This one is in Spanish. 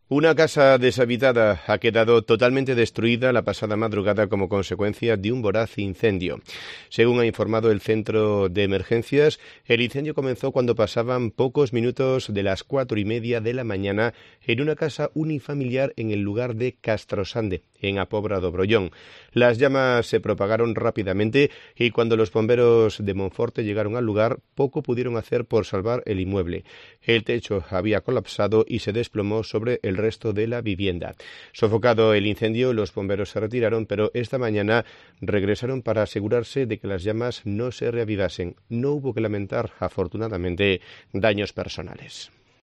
Una casa deshabitada ha quedado totalmente destruida la pasada madrugada como consecuencia de un voraz incendio. Según ha informado el centro de emergencias, el incendio comenzó cuando pasaban pocos minutos de las 4:30 de la mañana en una casa unifamiliar en el lugar de Castrosande, en A Pobra do Brollón. Las llamas se propagaron rápidamente y cuando los bomberos de Monforte llegaron al lugar, poco pudieron hacer por salvar el inmueble. El techo había colapsado y se desplomó sobre el resto de la vivienda. Sofocado el incendio, los bomberos se retiraron, pero esta mañana regresaron para asegurarse de que las llamas no se reavivasen. No hubo que lamentar, afortunadamente, daños personales.